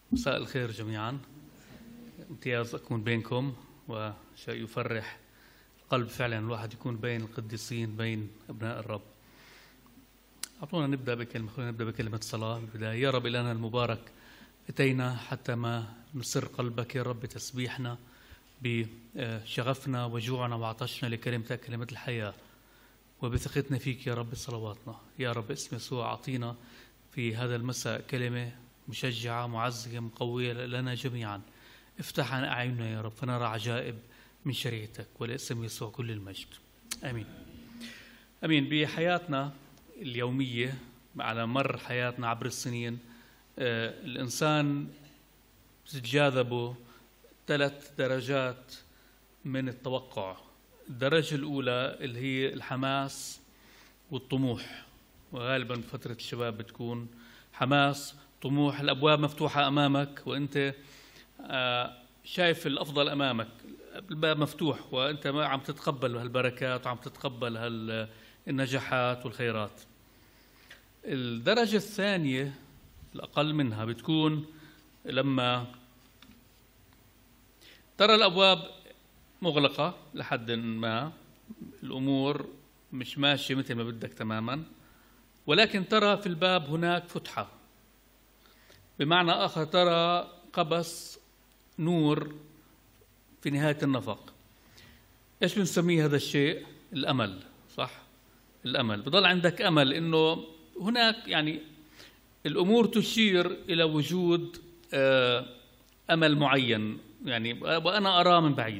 مساء الخير جميعا. امتياز أكون بينكم، وشيء يفرح القلب فعلا الواحد يكون بين القديسين، بين أبناء الرب. أعطونا نبدأ بكلمة صلاة بالبداية. يا رب إلهنا المبارك، أتينا حتى ما نسر قلبك يا رب تسبيحنا بشغفنا وجوعنا وعطشنا لكلمتك، كلمة الحياة، وبثقتنا فيك يا رب صلواتنا. يا رب اسم يسوع أعطينا في هذا المساء كلمة مشجعة معزية مقوية لنا جميعا. افتح عن أعيننا يا رب فنرى عجائب من شريعتك، ولاسم يسوع كل المجد. آمين. آمين. بحياتنا اليومية على مر حياتنا عبر السنين، الإنسان تتجاذبه 3 درجات من التوقع. الدرجة الأولى اللي هي الحماس والطموح، وغالبا فترة الشباب بتكون حماس طموح، الأبواب مفتوحة أمامك وأنت شايف الأفضل أمامك، الباب مفتوح وأنت ما عم تتقبل هالبركات وعم تتقبل النجاحات والخيرات. الدرجة الثانية الأقل منها بتكون لما ترى الأبواب مغلقة لحد ما، الأمور مش ماشية مثل ما بدك تماما، ولكن ترى في الباب هناك فتحة. بمعنى آخر ترى قبس نور في نهاية النفق. إيش بنسميه هذا الشيء؟ الأمل، صح؟ الأمل. بضل عندك أمل إنه هناك يعني الأمور تشير إلى وجود أمل معين، يعني وأنا أراه من بعيد،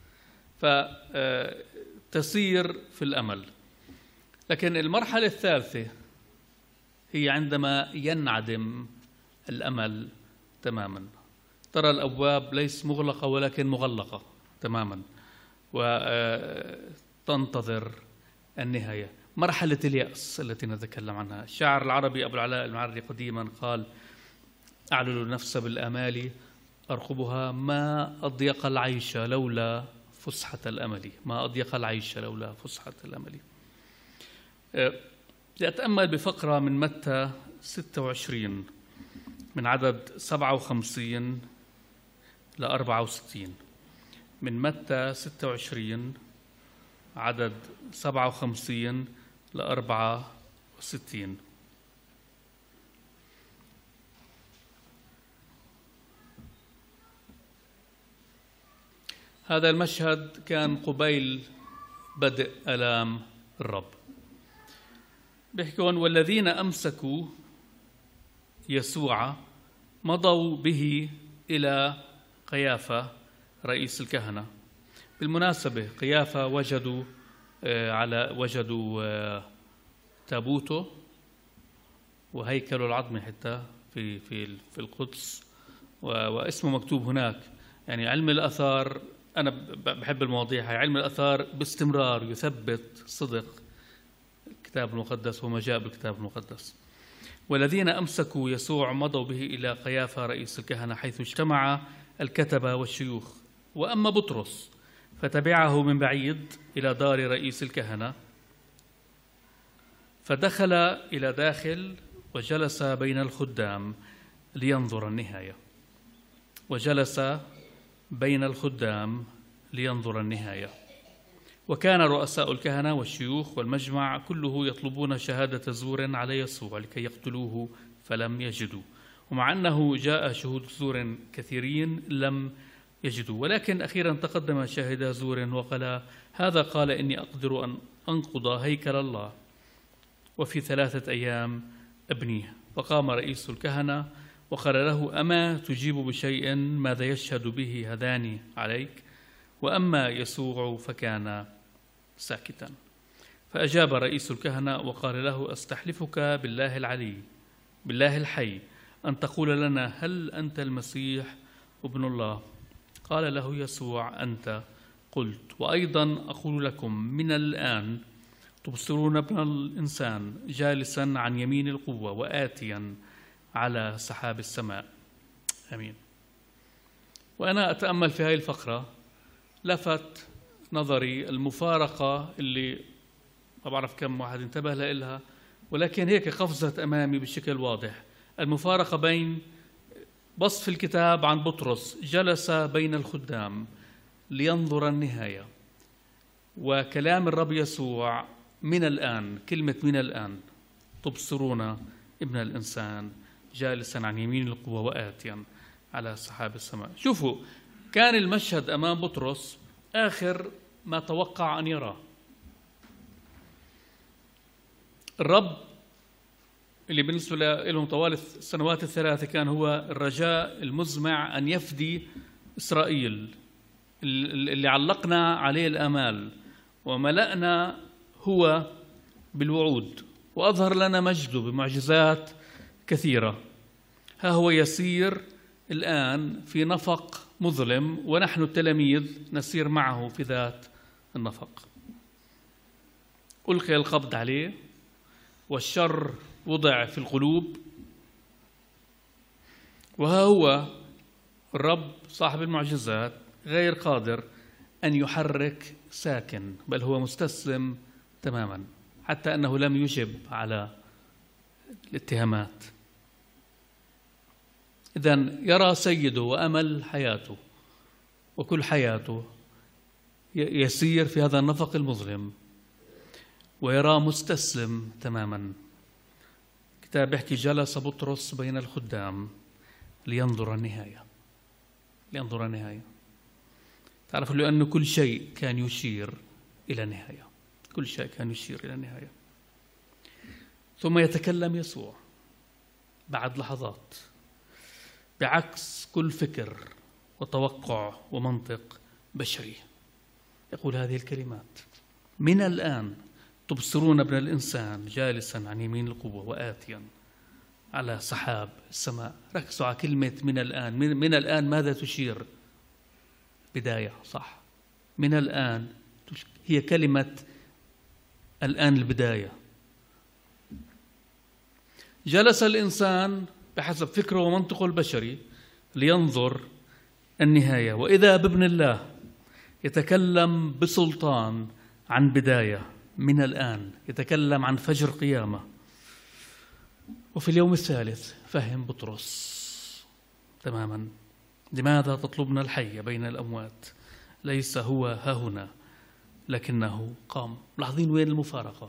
فتسير في الأمل. لكن المرحلة الثالثة هي عندما ينعدم الأمل تماما. ترى الأبواب ليس مغلقة ولكن مغلقة تماما، وتنتظر النهاية. مرحلة اليأس التي نتكلم عنها. الشاعر العربي أبو العلاء المعري قديما قال: أعلل النفس بالآمال أرقبها، ما أضيق العيش لولا فسحة الأمل. ما أضيق العيش لولا فسحة الأمل. لأتأمل بفقرة من متى 26 من عدد 57 ل 64. من متى 26 عدد 57 ل 64. هذا المشهد كان قبيل بدء آلام الرب. بيحكون: والذين أمسكوا يسوع مضوا به إلى قيافة رئيس الكهنة. بالمناسبة قيافة وجدوا تابوته وهيكله العظمي حتى في القدس، واسمه مكتوب هناك. يعني علم الآثار، أنا بحب المواضيع هاي، علم الآثار باستمرار يثبت صدق الكتاب المقدس وما جاء بالكتاب المقدس. والذين أمسكوا يسوع مضوا به إلى قيافة رئيس الكهنة، حيث اجتمع الكتبة والشيوخ. وأما بطرس فتبعه من بعيد إلى دار رئيس الكهنة، فدخل إلى داخل وجلس بين الخدام لينظر النهاية. وجلس بين الخدام لينظر النهاية. وكان رؤساء الكهنة والشيوخ والمجمع كله يطلبون شهادة زور على يسوع لكي يقتلوه، فلم يجدوا. ومع أنه جاء شهود زور كثيرين لم يجدوا. ولكن أخيرا تقدم شاهد زور وقال: هذا قال إني أقدر أن أنقض هيكل الله وفي 3 أيام أبنيه. فقام رئيس الكهنة وقال له: أما تجيب بشيء؟ ماذا يشهد به هذان عليك؟ وأما يسوع فكان ساكتا. فأجاب رئيس الكهنة وقال له: أستحلفك بالله العلي، بالله الحي، أن تقول لنا هل أنت المسيح ابن الله؟ قال له يسوع: أنت قلت. وأيضا أقول لكم من الآن تبصرون ابن الإنسان جالسا عن يمين القوة وآتيا على سحاب السماء. آمين. وأنا أتأمل في هذه الفقرة لفت نظري المفارقة اللي ما بعرف كم واحد انتبه لها، ولكن هيك قفزت أمامي بشكل واضح. المفارقة بين بص في الكتاب عن بطرس: جلس بين الخدام لينظر النهاية. وكلام الرب يسوع: من الآن، كلمة من الآن تبصرون ابن الإنسان جالسا عن يمين القوة وآتيا على سحاب السماء. شوفوا، كان المشهد أمام بطرس آخر ما توقع أن يراه. الرب اللي بالنسبة لهم طوال السنوات الثلاثة كان هو الرجاء المزمع أن يفدي إسرائيل، اللي علقنا عليه الآمال وملأنا هو بالوعود، وأظهر لنا مجده بمعجزات كثيرة. ها هو يسير الآن في نفق مظلم، ونحن التلاميذ نسير معه في ذات النفق. ألقي القبض عليه، والشر وضع في القلوب، وها هو الرب صاحب المعجزات غير قادر أن يحرك ساكن، بل هو مستسلم تماما، حتى أنه لم يجب على الاتهامات. إذن يرى سيده وأمل حياته وكل حياته يسير في هذا النفق المظلم، ويراه مستسلم تماما. الكتاب بيحكي: جلس بطرس بين الخدام لينظر النهاية. لينظر النهاية. تعرفوا لأن كل شيء كان يشير إلى نهاية. كل شيء كان يشير إلى نهاية. ثم يتكلم يسوع بعد لحظات بعكس كل فكر وتوقع ومنطق بشري. يقول هذه الكلمات: من الآن تبصرون ابن الإنسان جالسا عن يمين القوة وآتيا على سحاب السماء. ركزوا على كلمة من الآن. من الآن ماذا تشير؟ بداية، صح. من الآن هي كلمة الآن البداية. جلس الإنسان بحسب فكره ومنطقه البشري لينظر النهاية، وإذا بابن الله يتكلم بسلطان عن بداية. من الآن يتكلم عن فجر قيامة. وفي اليوم الثالث فهم بطرس تماما: لماذا تطلبنا الحي بين الأموات؟ ليس هو ها هنا لكنه قام. لاحظين وين المفارقة؟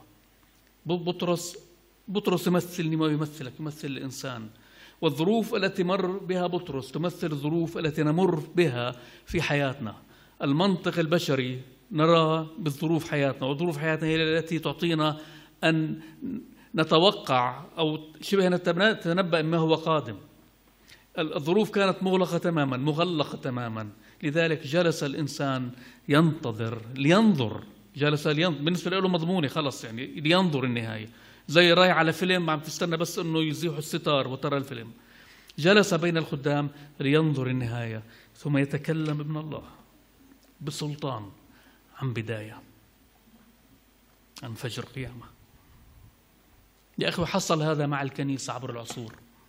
بطرس يمثلني ما يمثلك، يمثل الإنسان. والظروف التي مر بها بطرس تمثل الظروف التي نمر بها في حياتنا. المنطق البشري نرى بظروف حياتنا، وظروف حياتنا هي التي تعطينا أن نتوقع أو شبه نتنبأ ما هو قادم. الظروف كانت مغلقة تماما، مغلقة تماما. لذلك جلس الإنسان ينتظر لينظر. جلس لينظر، بالنسبة له مضمونة خلص، يعني لينظر النهاية. زي رايح على فيلم عم تستنى بس أنه يزيحوا الستار وترى الفيلم. جلس بين الخدام لينظر النهاية. ثم يتكلم ابن الله بسلطان عن بداية، عن فجر قيامة. يا أخي، حصل هذا مع الكنيسة عبر العصور.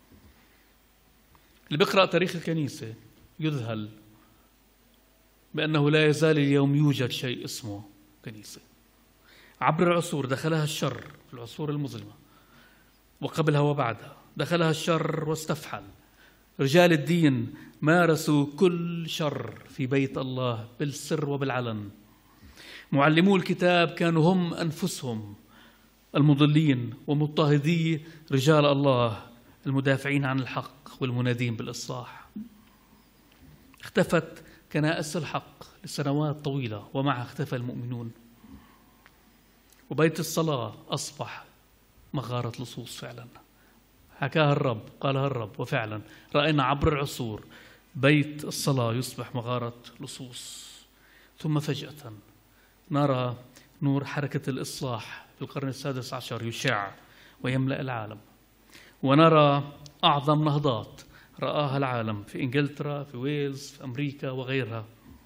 اللي بيقرأ تاريخ الكنيسة يذهل بأنه لا يزال اليوم يوجد شيء اسمه كنيسة. عبر العصور دخلها الشر، في العصور المظلمة وقبلها وبعدها دخلها الشر واستفحل. رجال الدين مارسوا كل شر في بيت الله بالسر وبالعلن. معلمو الكتاب كانوا هم أنفسهم المضلين ومضطهدي رجال الله المدافعين عن الحق والمنادين بالإصلاح. اختفت كنائس الحق لسنوات طويلة، ومعها اختفى المؤمنون. وبيت الصلاة أصبح مغارة لصوص فعلا. حكاها الرب، قالها الرب، وفعلا رأينا عبر العصور بيت الصلاة يصبح مغارة لصوص. ثم فجأة نرى نور حركة الإصلاح في القرن السادس عشر يشع ويملأ العالم، ونرى أعظم نهضات رآها العالم في إنجلترا، في ويلز، في أمريكا وغيرها.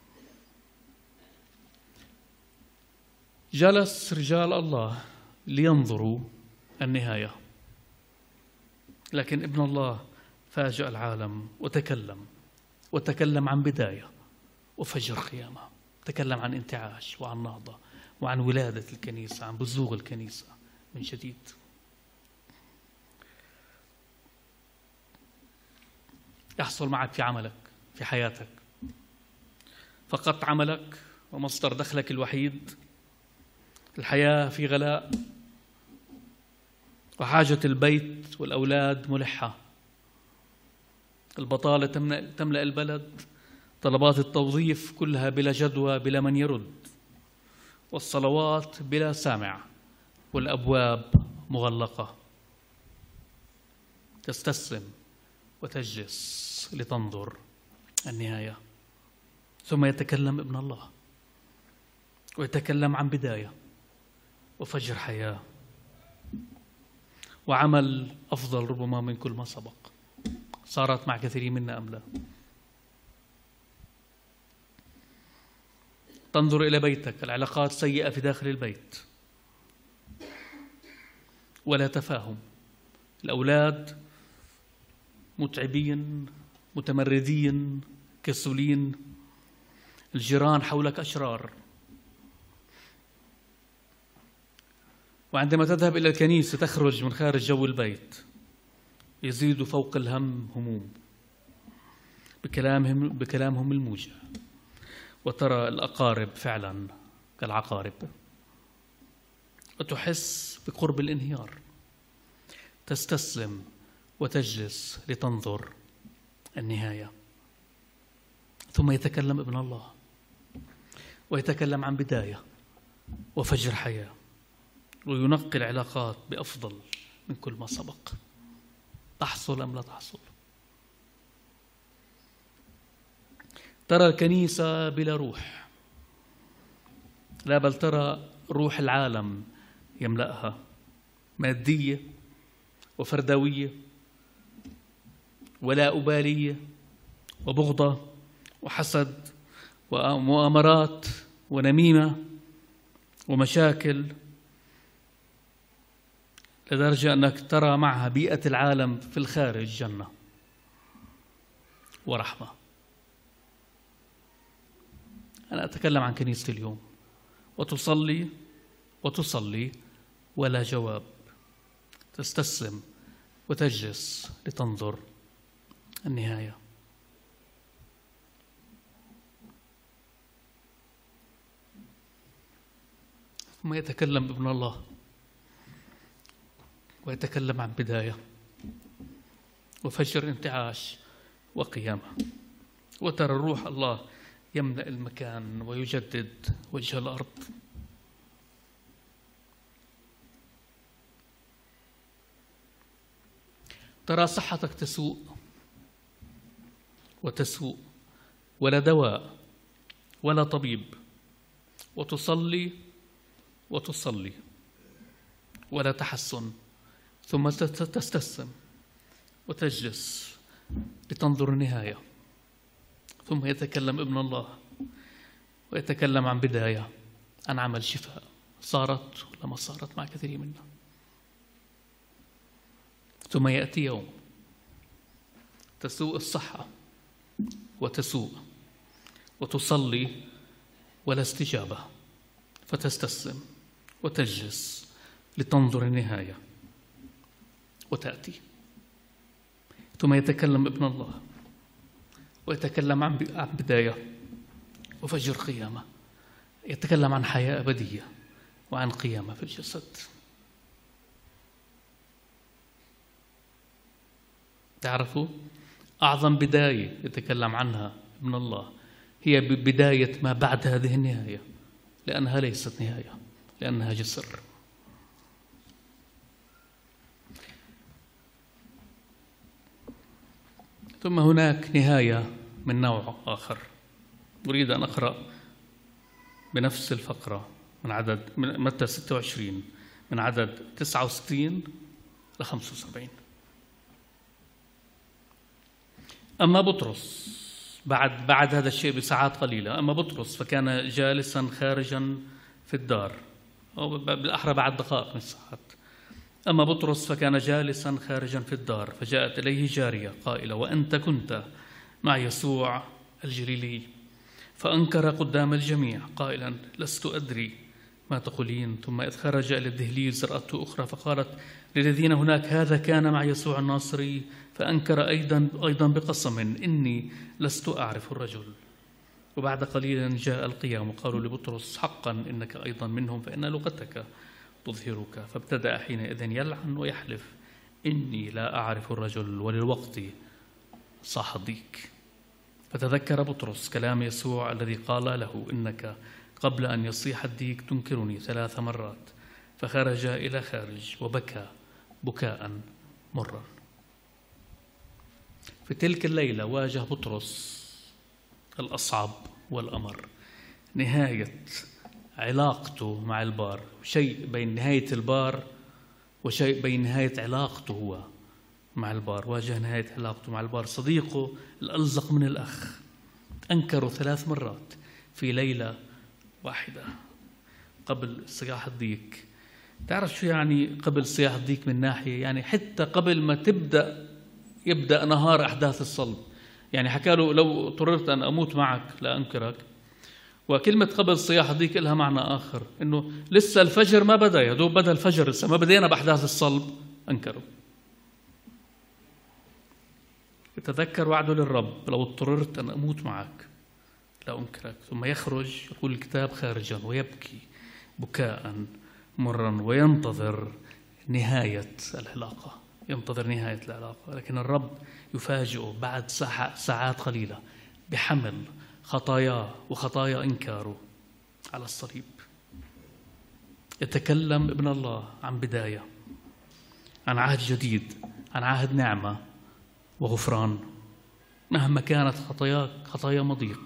جلس رجال الله لينظروا النهاية، لكن ابن الله فاجأ العالم وتكلم عن بداية وفجر قيامة. تكلم عن انتعاش وعن نهضة وعن ولادة الكنيسة، عن بزوغ الكنيسة من جديد. يحصل معك في عملك في حياتك. فقدت عملك ومصدر دخلك الوحيد، الحياة في غلاء، وحاجة البيت والأولاد ملحة، البطالة تملأ البلد، طلبات التوظيف كلها بلا جدوى بلا من يرد، والصلوات بلا سامع، والأبواب مغلقة. تستسلم وتجلس لتنظر النهاية. ثم يتكلم ابن الله ويتكلم عن بداية وفجر حياة وعمل أفضل ربما من كل ما سبق. صارت مع كثيرين منا أم لا؟ تنظر إلى بيتك، العلاقات سيئة في داخل البيت ولا تفاهم، الأولاد متعبين متمردين كسولين، الجيران حولك أشرار. وعندما تذهب إلى الكنيسة تخرج من خارج جو البيت يزيد فوق الهم هموم بكلامهم الموجع، وترى الأقارب فعلا كالعقارب، وتحس بقرب الانهيار. تستسلم وتجلس لتنظر النهاية. ثم يتكلم ابن الله ويتكلم عن بداية وفجر حياة، وينقي العلاقات بأفضل من كل ما سبق. تحصل أم لا تحصل؟ ترى الكنيسة بلا روح، لا بل ترى روح العالم يملأها، مادية وفردوية ولا أبالية وبغضة وحسد ومؤامرات ونميمة ومشاكل، لدرجة أنك ترى معها بيئة العالم في الخارج جنة ورحمة. أنا أتكلم عن كنيستي اليوم، وتصلي ولا جواب. تستسلم وتجلس لتنظر النهاية. ثم يتكلم ابن الله ويتكلم عن بداية وفجر انتعاش وقيامة، وترى روح الله يملأ المكان ويجدد وجه الأرض. ترى صحتك تسوء ولا دواء ولا طبيب، وتصلي ولا تحسن. ثم تستسلم وتجلس لتنظر النهاية. ثم يتكلم ابن الله ويتكلم عن بداية، عن عمل شفاء صارت ولا ما صارت مع كثير منا. ثم يأتي يوم تسوء الصحة وتصلي ولا استجابة، فتستسلم وتجلس لتنظر النهاية وتأتي. ثم يتكلم ابن الله ويتكلم عن بداية وفجر قيامة، يتكلم عن حياة أبدية وعن قيامة في الجسد. تعرفوا أعظم بداية يتكلم عنها ابن الله هي بداية ما بعد هذه النهاية، لأنها ليست نهاية، لأنها جسر. ثم هناك نهاية من نوع آخر. أريد أن أقرأ بنفس الفقرة من متى 26 من عدد 69 ل 75. أما بطرس بعد هذا الشيء بساعات قليلة، أما بطرس فكان جالسا خارجا في الدار، أو بالأحرى بعد دقائق من ساعات. أما بطرس فكان جالسا خارجا في الدار، فجاءت إليه جارية قائلة: وأنت كنت مع يسوع الجليلي. فأنكر قدام الجميع قائلا: لست أدري ما تقولين. ثم إذ خرج إلى الدهليز رأته أخرى فقالت: للذين هناك هذا كان مع يسوع الناصري، فأنكر أيضا بقسم إني لست أعرف الرجل. وبعد قليل جاء القيام وقالوا لبطرس حقا إنك أيضا منهم، فإن لغتك تظهرك. فابتدأ حينئذ يلعن ويحلف إني لا أعرف الرجل وللوقت صاح الضيق. فتذكر بطرس كلام يسوع الذي قال له إنك قبل أن يصيح الديك تنكرني 3 مرات. فخرج إلى خارج وبكى بكاء مرا. في تلك الليلة واجه بطرس الأصعب والأمر، نهاية علاقته مع البار، شيء بين نهاية البار وشيء بين نهاية علاقته هو مع البار. واجه نهاية علاقته مع البار، صديقه الألزق من الأخ، أنكره 3 مرات في ليلة واحدة قبل صياح الديك. تعرف شو يعني قبل صياح الديك؟ من ناحية يعني حتى قبل ما يبدأ نهار أحداث الصلب. يعني حكى له لو اضطررت أن أموت معك لا أنكرك. وكلمة قبل صياح الديك لها معنى آخر، إنه لسه الفجر ما بدأ، يا دوب بدأ الفجر، لسه ما بدينا بأحداث الصلب أنكره. يتذكر وعده للرب لو اضطررت أن أموت معك لا أنكرك. ثم يخرج، يقول الكتاب، خارجا ويبكي بكاء مرا وينتظر نهاية العلاقة، ينتظر نهاية العلاقة. لكن الرب يفاجئه بعد ساعات قليلة بحمل خطاياه وخطايا إنكاره على الصليب. يتكلم ابن الله عن بداية، عن عهد جديد، عن عهد نعمة وغفران. مهما كانت خطاياك خطايا مضيق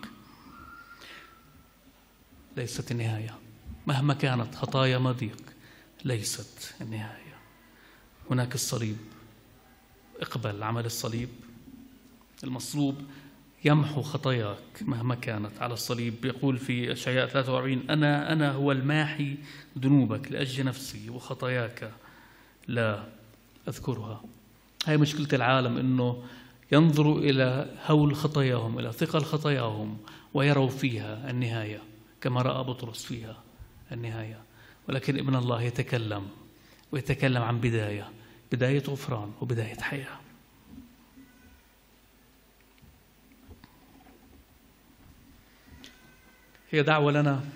ليست النهاية، مهما كانت خطايا مضيق ليست النهاية. هناك الصليب، اقبل عمل الصليب. المصلوب يمحو خطاياك مهما كانت. على الصليب يقول في أشعياء 43 أنا هو الماحي ذنوبك لأجل نفسي وخطاياك لا أذكرها. هاي مشكلة العالم، إنه ينظروا إلى هول خطاياهم، إلى ثقل خطاياهم، ويروا فيها النهاية كما رأى بطرس فيها النهاية. ولكن ابن الله يتكلم، ويتكلم عن بداية غفران وبداية حياة. هي دعوة لنا،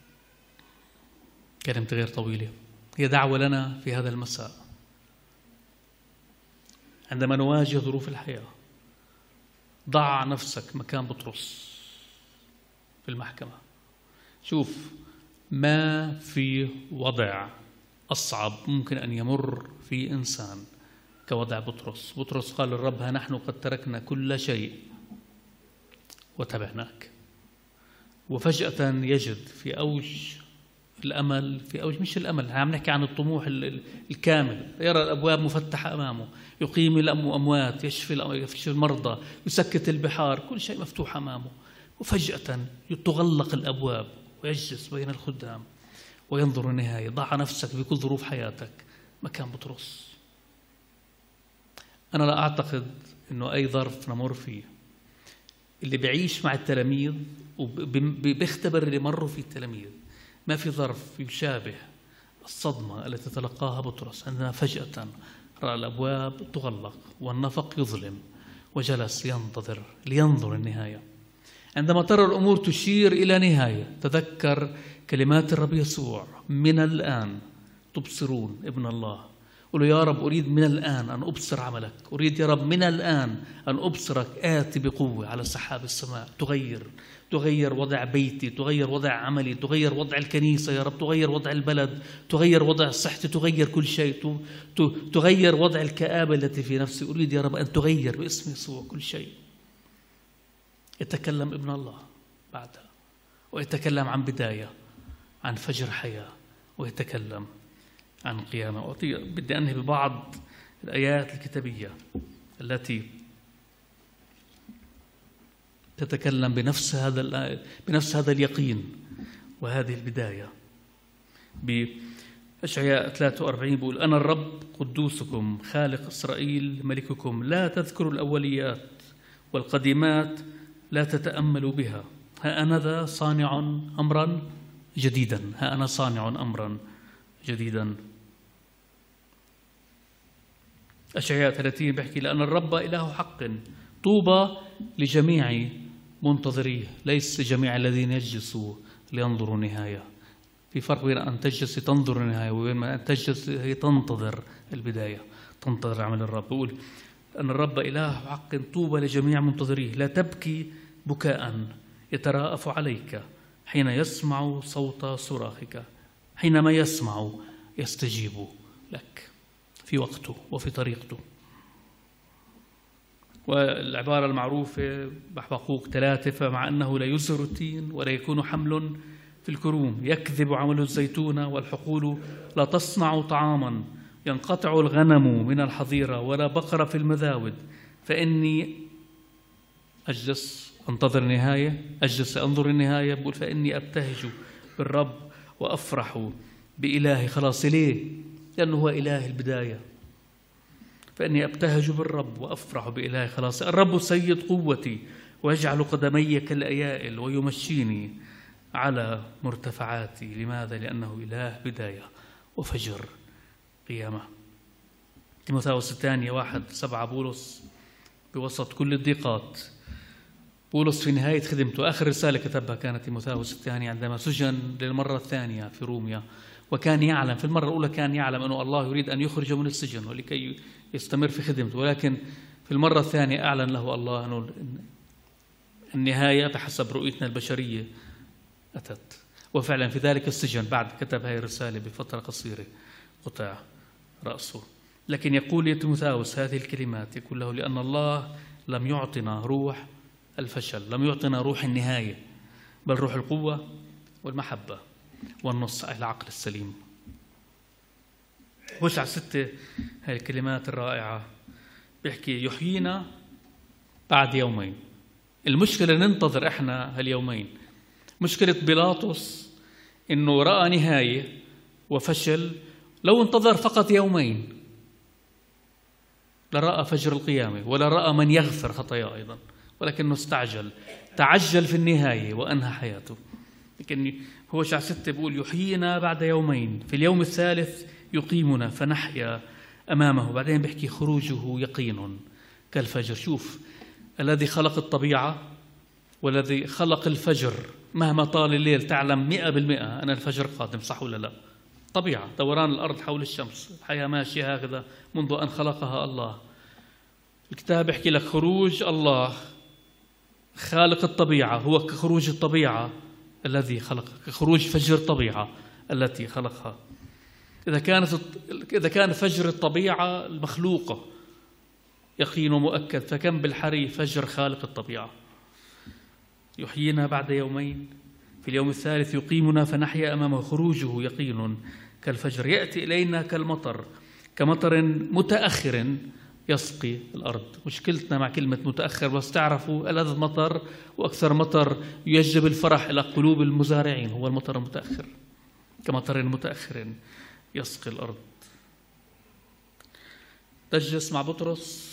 كلمة غير طويلة، هي دعوة لنا في هذا المساء عندما نواجه ظروف الحياة. ضع نفسك مكان بطرس في المحكمة. شوف، ما في وضع أصعب ممكن أن يمر في إنسان كوضع بطرس. بطرس قال للرب ها نحن قد تركنا كل شيء وتبعناك. وفجأة يجد في أوج الأمل، في أوج مش الأمل، عم نحكي عن الطموح الكامل. يرى الأبواب مفتحة أمامه، يقيم الأموات، يشفي المرضى، يسكت البحار، كل شيء مفتوح أمامه. وفجأة تغلق الأبواب ويجلس بين الخدام وينظر النهاية. ضع نفسك بكل ظروف حياتك مكان بطرس. أنا لا أعتقد أنه أي ظرف نمر فيه اللي بيعيش مع التلاميذ وبيختبر اللي مروا فيه التلاميذ، ما في ظرف يشابه الصدمة التي تلقاها بطرس عندما فجأة رأى الأبواب تغلق والنفق يظلم وجلس ينتظر لينظر النهاية. عندما ترى الأمور تشير إلى نهاية، تذكر كلمات الرب يسوع: من الآن تبصرون ابن الله. قل يا رب أريد من الآن أن أبصر عملك، أريد يا رب من الآن أن أبصرك آتي بقوة على سحاب السماء. تغير وضع بيتي، تغير وضع عملي، تغير وضع الكنيسة يا رب، تغير وضع البلد، تغير وضع صحتي، تغير كل شيء، تغير وضع الكآبة التي في نفسي. أريد يا رب أن تغير باسم يسوع كل شيء. يتكلم ابن الله بعدها، ويتكلم عن بداية، عن فجر حياة، ويتكلم عن قيامة. بدي أنهي ببعض الآيات الكتابية التي تتكلم بنفس هذا اليقين وهذه البداية. بأشعياء 43 بيقول: أنا الرب قدوسكم خالق إسرائيل ملككم، لا تذكروا الأوليات والقديمات لا تتأملوا بها. ها أنا ذا صانع أمرا جديدا، ها أنا صانع أمرا جديدا. أشعياء 30 بيحكي لأن الرب إله حق طوبى لجميع منتظريه، ليس جميع الذين يجلسوا لينظروا النهاية. في فرق بين أن تجلس تنظر النهاية وبين أن تجلس هي تنتظر البداية، تنتظر عمل الرب. يقول أن الرب إله حق طوبى لجميع منتظريه، لا تبكي بكاء يتراءف عليك حين يسمع صوت صراخك، حينما يسمع يستجيب لك في وقته وفي طريقته. والعبارة المعروفة بحبقوق 3 فمع أنه لا يزهر التين ولا يكون حمل في الكروم يكذب عمل الزيتون والحقول لا تصنع طعاما، ينقطع الغنم من الحظيرة ولا بقر في المذاود، فإني أجلس أنتظر النهاية، أجلس أنظر النهاية. بقول فإني أبتهج بالرب وأفرح بإله خلاصي. ليه؟ لأنه هو إله البداية. فإني أبتهج بالرب وأفرح بإله خلاصي. الرب سيد قوتي ويجعل قدمي كالأيائل ويمشيني على مرتفعاتي. لماذا؟ لأنه إله بداية وفجر قيامة. تيموثاوس الثانية 1:7 بولس بوسط كل الضيقات، بولس في نهاية خدمته آخر رسالة كتبها كانت تيموثاوس الثانية عندما سجن للمرة الثانية في روميا، وكان يعلم في المرة الأولى كان يعلم أن الله يريد أن يخرجه من السجن ولكي يستمر في خدمته، ولكن في المرة الثانية أعلن له الله أن النهاية بحسب رؤيتنا البشرية أتت. وفعلا في ذلك السجن بعد كتب هذه الرسالة بفترة قصيرة قطع رأسه. لكن يقول لتيموثاوس هذه الكلمات، يقول له لأن الله لم يعطنا روح الفشل، لم يعطنا روح النهاية، بل روح القوة والمحبة والنصح العقل السليم. هوشع 6 هذه الكلمات الرائعة بيحكي يحيينا بعد يومين. المشكلة ننتظر إحنا هاليومين. مشكلة بيلاطس إنه رأى نهاية وفشل، لو انتظر فقط يومين لرأى فجر القيامة ولا رأى من يغفر خطاياه أيضا، ولكنه استعجل، تعجل في النهاية وأنهى حياته. لكن هوشع 6 بيقول يحيينا بعد يومين، في اليوم الثالث يقيمنا فنحيا أمامه. بعدين بيحكي خروجه يقين كالفجر. شوف، الذي خلق الطبيعة والذي خلق الفجر مهما طال الليل تعلم 100% أن الفجر قادم، صح ولا لا؟ طبيعة، دوران الأرض حول الشمس، الحياة ماشية هكذا منذ أن خلقها الله. الكتاب يحكي لك خروج الله خالق الطبيعة هو كخروج الطبيعة الذي خلقها، كخروج فجر الطبيعة التي خلقها. إذا كان فجر الطبيعة المخلوقة يقين ومؤكد، فكم بالحري فجر خالق الطبيعة. يحيينا بعد يومين، في اليوم الثالث يقيمنا فنحيا أمامه، خروجه يقين كالفجر، يأتي إلينا كالمطر، كمطر متأخر يسقي الأرض. مشكلتنا مع كلمة متأخر، بس تعرفوا ألذ مطر وأكثر مطر يجلب الفرح إلى قلوب المزارعين هو المطر المتأخر، كمطر متأخر يسقي الأرض. تجلس مع بطرس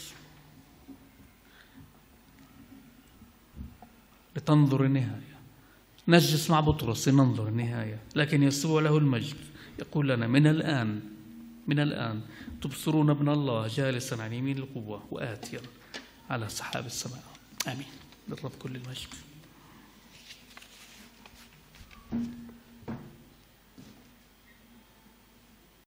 لتنظر النهاية، نجلس مع بطرس لننظر النهاية. لكن يسوع له المجد يقول لنا من الآن تبصرون ابن الله جالسا عن يمين القوة وآتيا على سحاب السماء. آمين. للرب كل المجد.